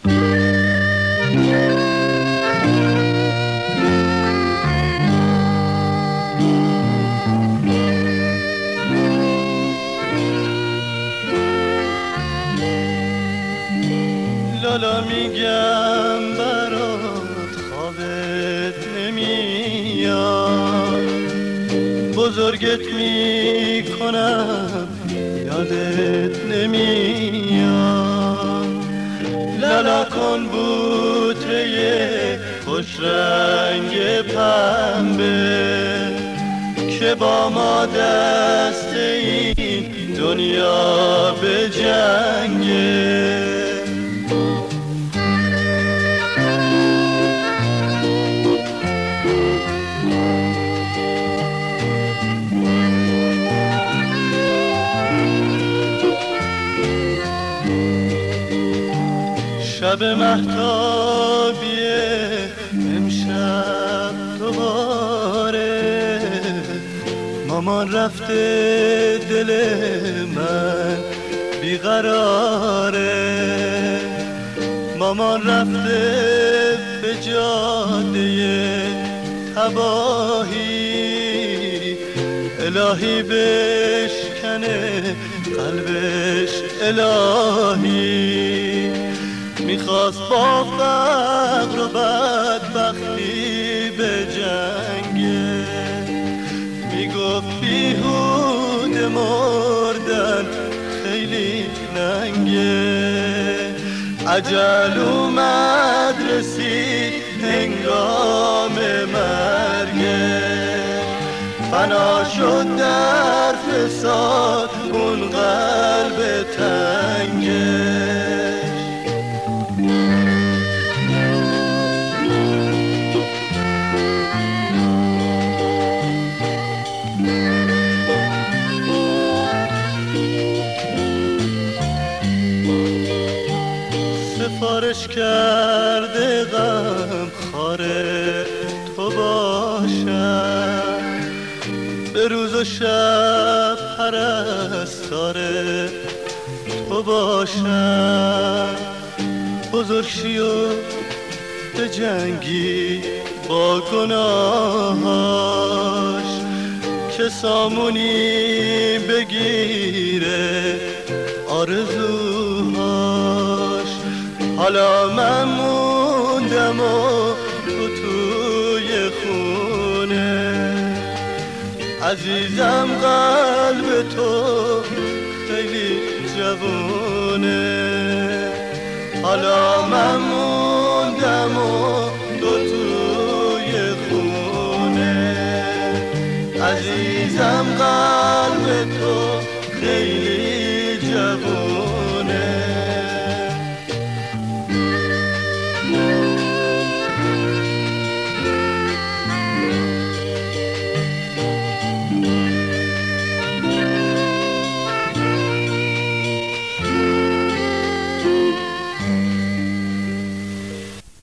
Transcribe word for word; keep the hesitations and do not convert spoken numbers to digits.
لالا میگم برات خوابت نمیاد، بزرگت میکنم یادت نمیاد. لالا کن بوته خوش رنگ پنبه که با ما دست این دنیا به جنگه. شب مهتابیه امشب دوباره مامان رفته دل من بیقراره. مامان رفته به جاده تباهی، الهی بشکنه قلبش الهی. میخواست با فقر و بدبختی به جنگه، میگفت بیهوده مردن خیلی ننگه. عجل اومد رسید هنگام مرگه، فنا شد در فساد اون قلب تنگه. سفارش کرده غم خاره تو باشم، به روز و شب پرستاره تو باشم. بزرگ شی و به جنگی با گناهاش که سامونی بگیره آرزوهاش. حالا من موندم و تو توی خونه، عزیزم قلب تو خیلی جوونه. حالا من موندم و تو توی خونه، عزیزم قلب تو خیلی جوونه.